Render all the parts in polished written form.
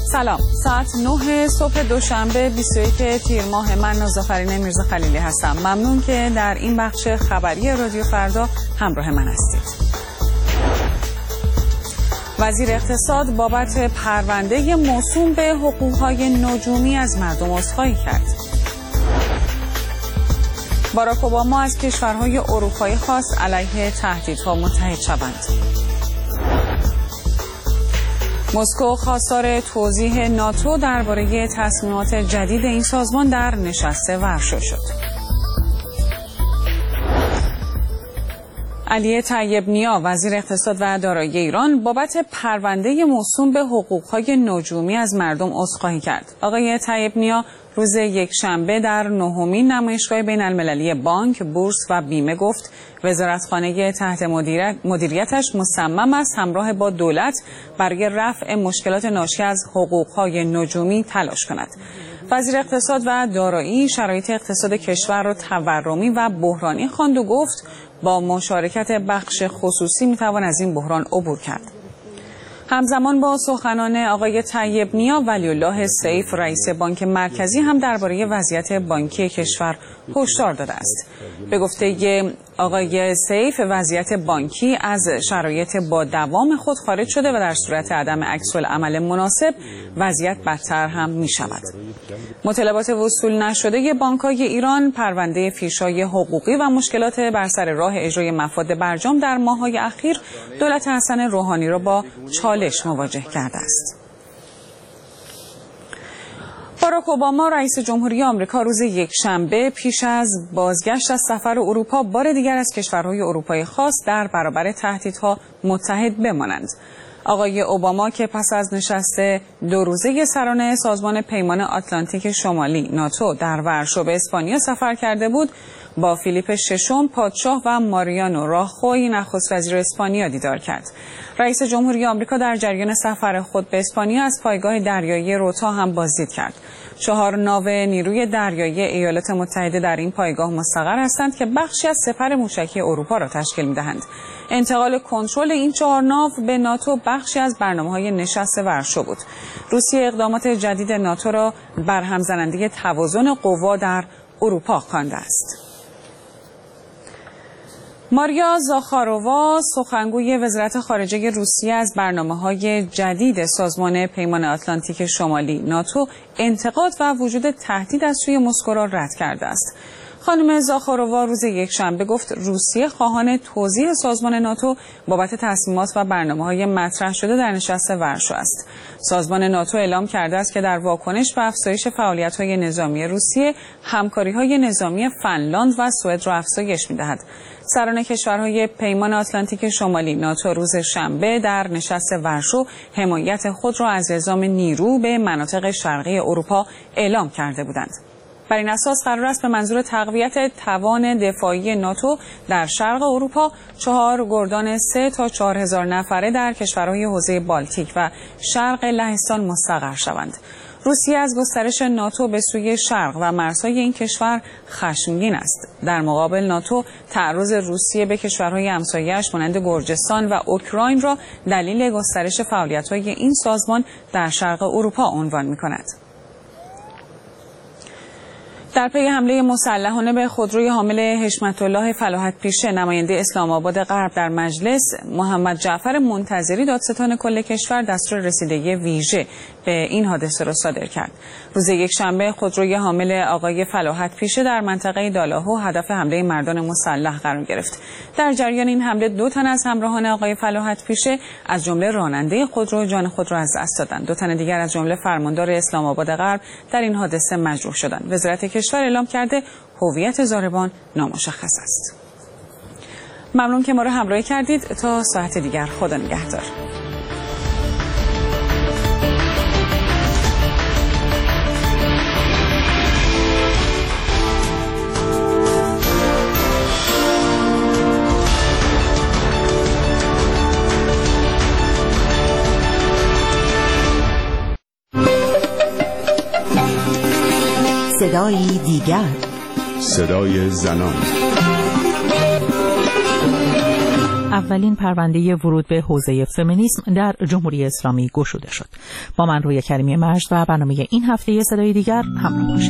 سلام، ساعت 9 صبح دوشنبه 21 تیر ماه. من نازافرین میرزا خلیلی هستم. ممنون که در این بخش خبری رادیو فردا همراه من هستید. وزیر اقتصاد بابت پرونده موسوم به حقوق‌های نجومی از مردم عذرخواهی کرد. باراک اوباما از کشورهای اروپایی خواست علیه تهدیدها متحد شوند. مسکو خواستار توضیح ناتو درباره تصمیمات جدید این سازمان در نشست ورشو شد. علی طیب نیا وزیر اقتصاد و دارایی ایران بابت پرونده موسوم به حقوق‌های نجومی از مردم عذرخواهی کرد. آقای طیب نیا روز یکشنبه در 9مین نمایشگاه بین‌المللی بانک، بورس و بیمه گفت وزارتخانه تحت مدیریتش مصمم است همراه با دولت برای رفع مشکلات ناشی از حقوق‌های نجومی تلاش کند. وزیر اقتصاد و دارایی شرایط اقتصاد کشور را تورمی و بحرانی خواند و گفت با مشارکت بخش خصوصی میتوان از این بحران عبور کرد. همزمان با سخنان آقای طیب نیا، ولی‌الله سیف رئیس بانک مرکزی هم درباره وضعیت بانکی کشور هشدار داده است. به گفته آقای سیف وضعیت بانکی از شرایط با دوام خود خارج شده و در صورت عدم عکس‌العمل مناسب وضعیت بدتر هم می شود. مطالبات وصول نشده بانک‌های ایران، پرونده فیش‌های حقوقی و مشکلات بر سر راه اجرای مفاد برجام در ماه‌های اخیر دولت حسن روحانی را با چالش مواجه کرده است. باراک اوباما رئیس جمهوری آمریکا روز یکشنبه پیش از بازگشت از سفر اروپا بار دیگر از کشورهای اروپایی خواست در برابر تهدیدها متحد بمانند. آقای اوباما که پس از نشست 2 روزه سران سازمان پیمان آتلانتیک شمالی ناتو در ورشو به اسپانیا سفر کرده بود، با فیلیپ ششم پادشاه و ماریانو راخوی نخست وزیر اسپانیا دیدار کرد. رئیس جمهوری آمریکا در جریان سفر خود به اسپانیا از پایگاه دریایی روتا هم بازدید کرد. 4 ناو نیروی دریایی ایالات متحده در این پایگاه مستقر هستند که بخشی از سپر موشکی اروپا را تشکیل می‌دهند. انتقال کنترل این 4 ناو به ناتو بخشی از برنامه‌های نشست ورشو بود. روسیه اقدامات جدید ناتو را برهم زننده توازن قوا در اروپا خوانده است. ماریا زاخارووا سخنگوی وزارت خارجه روسیه از برنامه‌های جدید سازمان پیمان آتلانتیک شمالی ناتو انتقاد و وجود تهدید از سوی مسکو را رد کرده است. خانم زاخارووا روز یکشنبه گفت روسیه خواهان توضیح سازمان ناتو بابت تصمیمات و برنامه‌های مطرح شده در نشست ورشو است. سازمان ناتو اعلام کرده است که در واکنش به افزایش فعالیت‌های نظامی روسیه، همکاری‌های نظامی فنلاند و سوئد را افزایش می‌دهد. سران کشورهای پیمان آتلانتیک شمالی ناتو روز شنبه در نشست ورشو حمایت خود را از اعزام نیرو به مناطق شرقی اروپا اعلام کرده بودند. بر این اساس قرار است به منظور تقویت توان دفاعی ناتو در شرق اروپا 4 گردان 3 تا 4000 نفره در کشورهای حوزه بالتیک و شرق لهستان مستقر شوند. روسیه از گسترش ناتو به سوی شرق و مرزهای این کشور خشمگین است. در مقابل ناتو تعرض روسیه به کشورهای همسایه‌اش مانند گرجستان و اوکراین را دلیل گسترش فعالیت‌های این سازمان در شرق اروپا عنوان می‌کند. در پی حمله مسلحانه به خودروی حامل حشمت الله فلاحت پیشه نماینده اسلام آباد غرب در مجلس، محمد جعفر منتظری دادستان کل کشور دستور رسیدگی ویژه به این حادثه را صادر کرد. روز یکشنبه خودروی حامل آقای فلاحت پیشه در منطقه دالاهو هدف حمله مردان مسلح قرار گرفت. در جریان این حمله 2 تن از همراهان آقای فلاحت پیشه از جمله راننده خودرو جان خود را از دست دادند. 2 تن دیگر از جمله فرماندار اسلام آباد غرب در این حادثه مجروح شدند. وزارت کشور اعلام کرده هویت ضاربان نامشخص است. ممنون که ما را همراهی کردید. تا ساعت دیگر خدا نگهدار. صدای دیگر، صدای زنان. اولین پرونده ورود به حوزه فمینیسم در جمهوری اسلامی گشوده شد. با من روی کریمی مجد و برنامه این هفته صدای دیگر همراه باشید.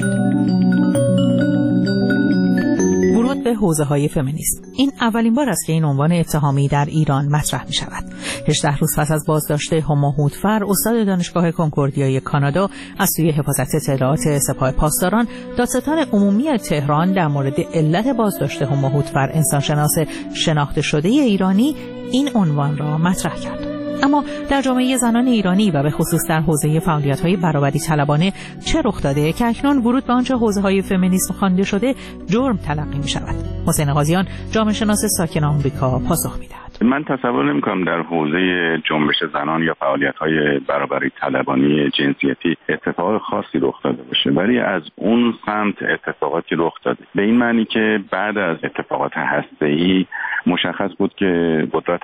ورود به حوزه‌های فمینیسم. این اولین بار است که این عنوان اتهامی در ایران مطرح می شود. 18 روز پس از بازداشت هما هودفر، استاد دانشگاه کنکوردیای کانادا، از سوی حفاظت اطلاعات سپاه پاسداران، دادستان عمومی تهران در مورد علت بازداشت هما هودفر، انسانشناس شناخته شده ایرانی، این عنوان را مطرح کرد. اما در جامعه زنان ایرانی و به خصوص در حوزه فعالیت‌های برابری طلبانه چه رخ داده که اکنون ورود به آنچه حوزه‌های فمینیسم خوانده شده جرم تلقی می‌شود؟ حسین قاضیان، جامعه شناس ساکن آمریکا، پاسخ می‌دهد. من تصور نمی‌کنم در حوزه جنبش زنان یا فعالیت‌های برابری طلبانی جنسیتی اتفاق خاصی رخ داده باشه، ولی از اون سمت اتفاقاتی رخ داده. به این معنی که بعد از اتفاقات هسته‌ای مشخص بود که قدرت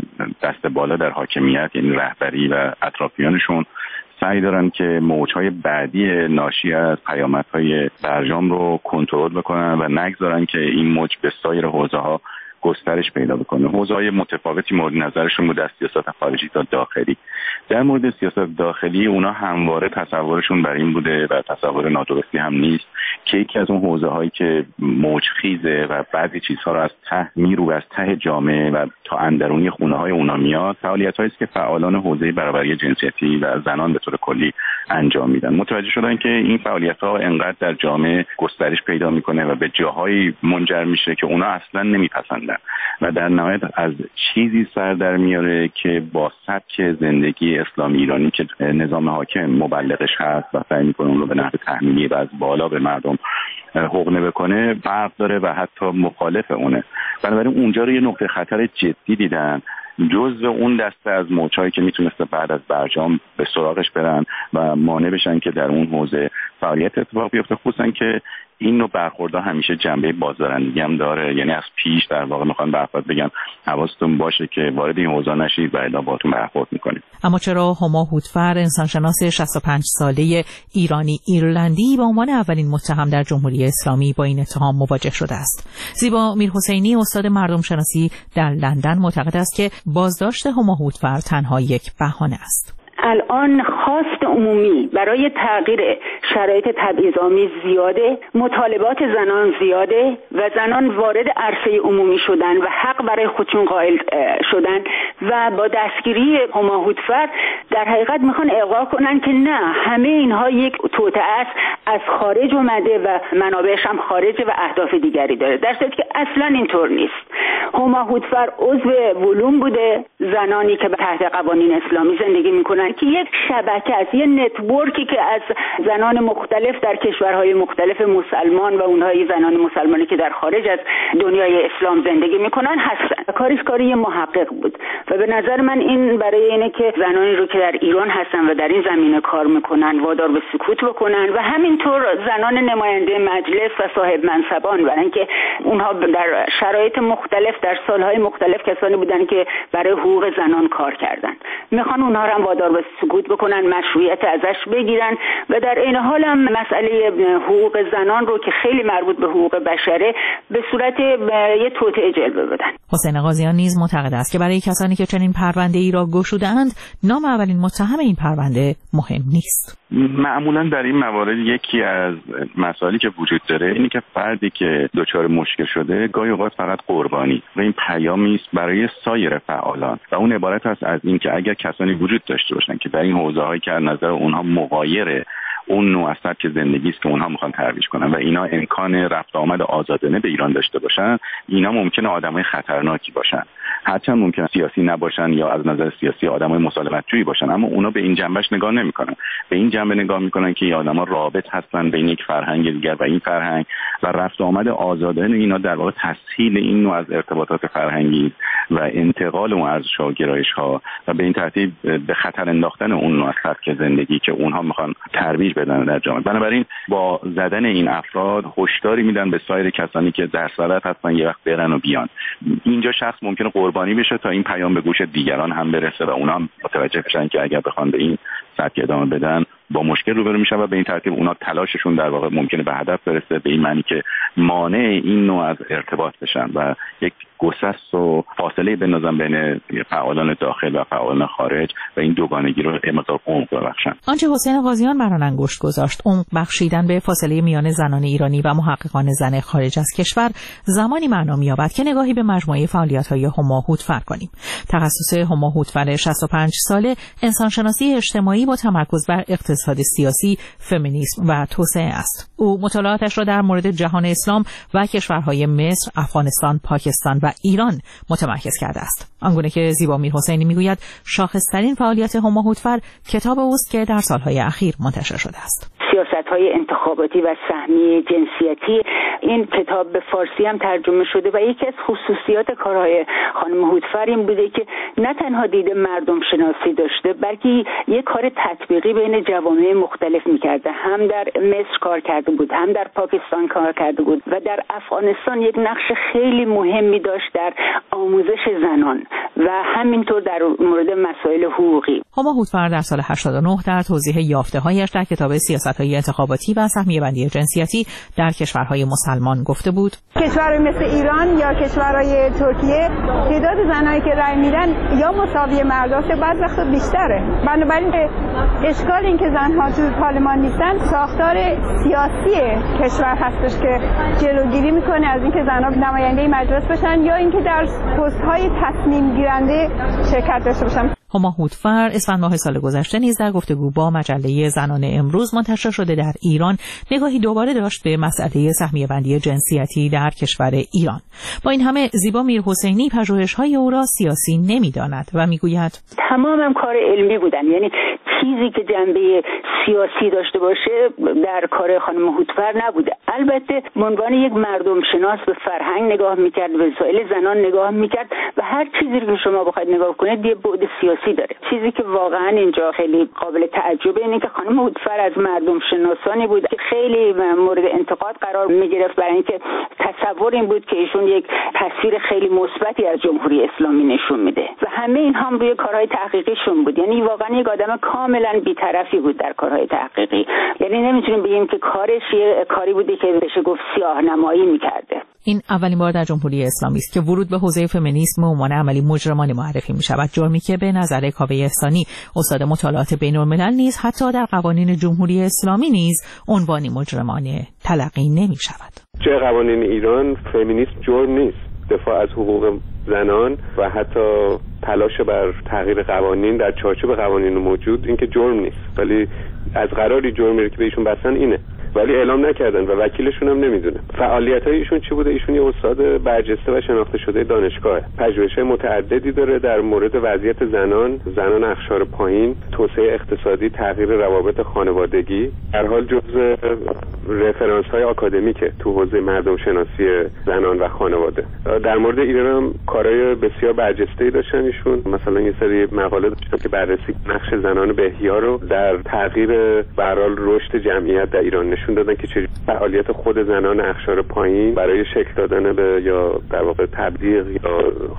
دست بالا در حاکمیت، یعنی رهبری و اطرافیانشون، سعی دارن که موجهای بعدی ناشی از پیامدهای برجام رو کنترل بکنن و نگذارن که این موج به سایر حوزه‌ها گسترش پیدا بکنه. حوزه‌های متفاوتی مورد نظرشون بود، از سیاست خارجی تا داخلی. در مورد سیاست داخلی اونا همواره تصورشون بر این بوده و تصور نادرستی هم نیست که یکی از اون حوزه‌هایی که موجخیزه و بعضی چیزها رو از ته میرو از ته جامعه و تا اندرونی خونه‌های اونا میاد، فعالیت‌هایی است که فعالان حوزه برابری جنسیتی و زنان به طور کلی انجام میدن. متوجه شدن که این فعالیت‌ها انقدر در جامعه گسترش پیدا میکنه و به جاهایی منجر میشه که اونا اصلاً نمیپسندن و در نهایت از چیزی سر در میاره که با سبک زندگی اسلامی ایرانی که نظام حاکم مبلغش هست و سعی میکنه اون رو به نحو تحمیلی و از بالا به مردم حقنه بکنه فرق داره و حتی مخالف اونه. بنابراین اونجا رو یه نقطه خطر جدی دیدن، جزء اون دسته از موجهایی که میتونسته بعد از برجام به سراغش برن و مانع بشن که در اون حوزه فعالیت اتفاق بیفته، خصوصا که این نوع برخوردها همیشه جنبه بازدارندگی هم داره. یعنی از پیش در واقع میخوان برخورد بگن حواستون باشه که وارد این حوزه نشید و الا باهاتون برخورد میکنیم. اما چرا هما هودفر، انسانشناس 65 ساله ایرانی ایرلندی، به عنوان اولین متهم در جمهوری اسلامی با این اتهام مواجه شده است؟ زیبا میرحسینی، استاد مردم شناسی در لندن، معتقد است که بازداشت هما هودفر تنها یک بهانه است. الان خواست عمومی برای تغییر شرایط تبعیض‌آمیز زیاده، مطالبات زنان زیاده و زنان وارد عرصه عمومی شدن و حق برای خودشون قائل شدن و با دستگیری هما هودفر در حقیقت میخوان القا کنن که نه، همه اینها یک توطئه است، از خارج اومده و منابعش هم خارجه و اهداف دیگری داره، در صورتی که اصلا اینطور نیست. هما هودفر عضو ولوم بوده، زنانی که تحت قوانین اسلامی زندگی میکنن که یک شبکه است، یه نتورکی که از زنان مختلف در کشورهای مختلف مسلمان و اونهای زنان مسلمانی که در خارج از دنیای اسلام زندگی میکنن هستن. کارش کاری محقق بود و به نظر من این برای اینه که زنانی رو که در ایران هستن و در این زمینه کار میکنن وادار به سکوت بکنن و همینطور زنان نماینده مجلس و صاحب منصبان، برای اینکه اونها در شرایط مختلف در سالهای مختلف کسانی بودن که برای حقوق زنان کار کردن، میخوان اونها رو هم وادار به سکوت بکنن، مشروعیت ازش بگیرن و در این حال هم مسئله حقوق زنان رو که خیلی مربوط به حقوق بشره به صورت یه توطئه جلوه بدن. حسین قاضیان نیز معتقد است که برای کسانی که چنین پرونده‌ای را گشوده‌اند، نام اولین متهم این پرونده مهم نیست. معمولا در این موارد یکی از مسائلی که وجود داره اینه که فردی که دچار مشکل شده گاهی اوقات فقط قربانی و این پیامی است برای سایر فعالان و اون عبارت است از این که اگر کسانی وجود داشته باشن که در این حوزه‌هایی که از نظر اونها مغایر اون نوع سبک زندگی است که اونها میخوان ترویج کنن و اینا امکان رفت آمد آزادانه به ایران داشته باشن، اینا ممکنه آدمای خطرناکی باشن، هرچند ممکنه سیاسی نباشن یا از نظر سیاسی آدمای مسالمت‌جویی باشن، اما اونا به این جنبش نگاه نمیکنن. به این جنبه نگاه میکنن که این آدما رابط هستن بین یک فرهنگ دیگر و این فرهنگ و رفت آمد آزادانه اینا در واقع تسهیل این نوع از ارتباطات فرهنگی و انتقال اون از گرایش‌ها و به این ترتیب به خطر انداختن اون نوع سبک زندگی که اونها میخوان ترویج بدن در جامعه. بنابراین با زدن این افراد هشداری میدن به سایر کسانی که در صدد هستن یه وقت برن و بیان. اینجا شخص ممکنه قربانی بشه تا این پیام به گوش دیگران هم برسه و اونا هم متوجه بشن که اگر بخوان به این سبک ادامه بدن با مشکل روبرو میشن و به این ترتیب اونا تلاششون در واقع ممکنه به هدف برسه، به این معنی که مانع این نوع از ارتباط بشن و یک گسست و فاصله بندازن بین فعالان داخل و فعالان خارج و این دوگانگی رو مقدار عمق ببخشن. آنچه حسین قاضیان بر آن انگشت گذاشت، عمق بخشیدن به فاصله میان زنان ایرانی و محققان زن خارج از کشور، زمانی معنا می‌یابد که نگاهی به مجموعه فعالیت‌های هما هودفر کنیم. تخصص هما هودفر 65 ساله انسانشناسی اجتماعی با تمرکز بر اقتصاد سیاسی، فمینیسم و توسعه است. او مطالعاتش را در مورد جهان اسلام و کشورهای مصر، افغانستان، پاکستان و ایران متمرکز کرده است. آنگونه که زیبا میرحسینی میگوید شاخص‌ترین فعالیت هما هودفر کتاب اوست که در سالهای اخیر منتشر شده است. سیاست‌های انتخاباتی و سهمی جنسیتی. این کتاب به فارسی هم ترجمه شده و یکی از خصوصیات کارهای خانم هودفر این بوده که نه تنها دید مردم شناسی داشته، بلکه یک کار تطبیقی بین جوامع مختلف می‌کرده. هم در مصر کار کرده بود، هم در پاکستان کار کرده بود و در افغانستان یک نقش خیلی مهمی داشت در آموزش زنان و همینطور در مورد مسائل حقوقی. هما هودفر در سال 89 در توضیح یافته‌هایش در کتاب سیاست‌های انتخاباتی و سهمیه بندی جنسیتی در کشورهای مسلمان گفته بود: کشورهای مثل ایران یا کشورهای ترکیه تعداد زنایی که رأی میدن یا مساوی مرداست یا بعضی وقتا بیشتره. بنابراین اشکال این که زنها تو پارلمان نیستن ساختار سیاسی کشور هستش که جلوگیری میکنه از اینکه زنها نماینده مجلس بشن یا اینکه در پست‌های تصمیم گیرنده شرکت داشته باشن. هما هودفر اسفند ماه سال گذشته نیز در گفتگو با مجله زنان امروز منتشر شده در ایران نگاهی دوباره داشت به مسئله سهمیه بندی جنسیتی در کشور ایران. با این همه زیبا میرحسینی پژوهش‌های او را سیاسی نمی‌داند و میگوید تمامم کار علمی بودن، یعنی چیزی که جنبه سیاسی داشته باشه در کار خانم هودفر نبوده. البته به عنوان یک مردم شناس به فرهنگ نگاه می‌کرد، به مسائل زنان نگاه می‌کرد و هر چیزی که شما بخواید نگاه کنید یه بعد سیاسی داره. چیزی که واقعا اینجا خیلی قابل تعجبه اینه که خانم هودفر از مردم شناسانی بود که خیلی مورد انتقاد قرار می‌گرفت برای اینکه تصور این بود که ایشون یک تصویر خیلی مثبتی از جمهوری اسلامی نشون میده و همه این هم روی کارهای تحقیقیشون بود. یعنی واقعا یک آدم کاملا بی‌طرفی بود در کارهای تحقیقی. یعنی نمیتونیم بگیم که کارش یه کاری بوده که بشه گفت سیاه‌نمایی می‌کرده. این اولین بار در جمهوری اسلامی است که ورود به حوزه فمینیسم عنوان عملی مجرمانه معرفی می‌شود، جرمی که به نظر کاوه احسانی استاد مطالعات بین‌الملل نیز حتی در قوانین جمهوری اسلامی نیز عنوانی مجرمانه تلقی نمی‌شود. چه قوانین ایران فمینیسم جرم نیست. دفاع از حقوق زنان و حتی تلاش بر تغییر قوانین در چارچوب قوانین موجود این که جرم نیست، ولی از قراری جرمی که بهشون بستن اینه، ولی اعلام نکردن و وکیلشون هم نمیدونه. فعالیت‌های ایشون چی بوده؟ ایشون یه استاد برجسته و شناخته شده دانشگاه، پژوهش‌های متعددی داره در مورد وضعیت زنان اقشار پایین، توسعه اقتصادی، تغییر روابط خانوادگی، در حال جزء رفرانس‌های آکادمیکه تو حوزه مردم شناسی زنان و خانواده. در مورد ایران هم کارهای بسیار برجسته‌ای داشتن ایشون. مثلا یه سری مقاله داشتن که بررسی نقش زنان به احیا رو در تغییر به هر حال رشد جمعیت در ایران نشون دادن که چه فعالیت خود زنان اقشار پایین برای شکل دادن به یا در واقع تبلیغ یا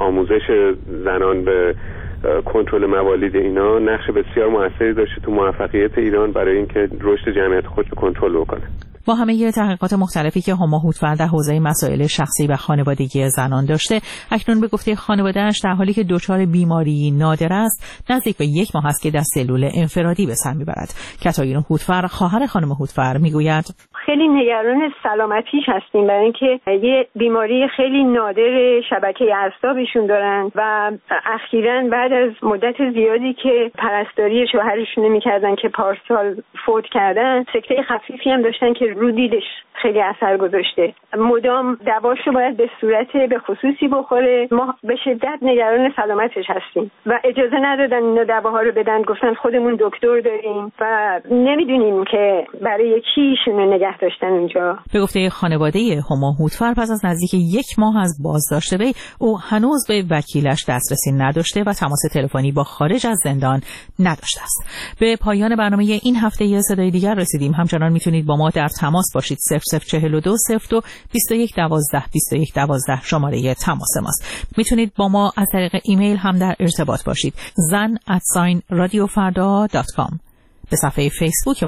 آموزش زنان به کنترل موالید اینا نقش بسیار موثری داشته تو موفقیت ایران برای اینکه رشد جمعیت خودش رو کنترل بکنه. با همه تحقیقات مختلفی که هما هودفر در حوزه مسائل شخصی و خانوادگی زنان داشته، اکنون به گفته خانواده‌اش در حالی که دچار بیماری نادر است، نزدیک به 1 ماه است که در سلول انفرادی به سر میبرد. کاترین هودفر خواهر خانم هودفر میگوید خیلی نگران سلامتیش هستیم برای اینکه یه بیماری خیلی نادر شبکه اعصابشون دارن و اخیراً بعد از مدت زیادی که پرستاری شوهرشون نمی‌کردن که پارسال فوت کردن، سکته خفیفی هم داشتن که رو دیدش خیلی اثر گذاشته. مدام دواشو باید به صورت به خصوصی بخوره. ما به شدت نگران سلامتش هستیم و اجازه ندادن اینا دواها رو بدن، گفتن خودمون دکتر داریم و نمیدونیم که برای کی ایشونو نگه داشتن اونجا. به گفته خانواده هما هودفر پس از نزدیک 1 ماه از بازداشت وی، او هنوز به وکیلش دسترسی نداشته و تماس تلفنی با خارج از زندان نداشته است. به پایان برنامه این هفته صدای دیگر رسیدیم. همچنان میتونید با ما در تماس باشید. 0042 02 21 12 21 12 شماره تماس ماست. میتونید با ما از طریق ایمیل هم در ارتباط باشید. zan@radiofarda.com. به صفحه فیسبوک